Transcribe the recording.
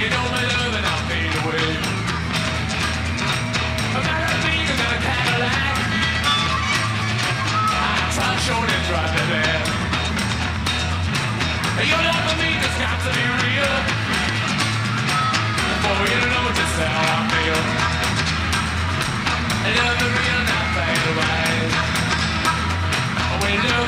you know my love and I'll fade away. I got a beat, I got a Cadillac. I'm trying to show and drive to bed. Your love for me just got to be real. For you to know just how I feel. Love the real, not fade away. We love